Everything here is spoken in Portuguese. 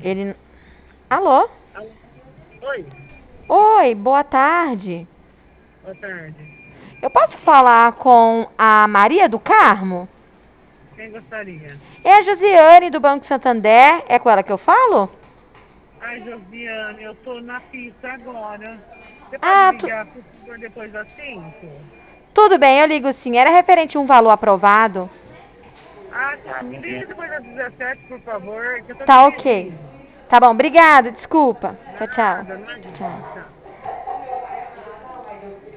Ele. Alô? Alô? Oi, Oi, boa tarde. boa tarde. Eu posso falar com a Maria do Carmo? Quem gostaria? É a Josiane do Banco Santander. É com ela que eu falo? Ai, Josiane, eu tô na pista agora. Você pode Ah, ligar, por favor, depois das 5? tudo bem, eu ligo sim. Era referente a um valor aprovado. Ah, tá. Me liga depois das 17, por favor, que eu tô Tá ok. dirigindo. Tá bom, obrigada, desculpa. Tchau, tchau. Nada, Tchau, imagina. tchau. Tchau.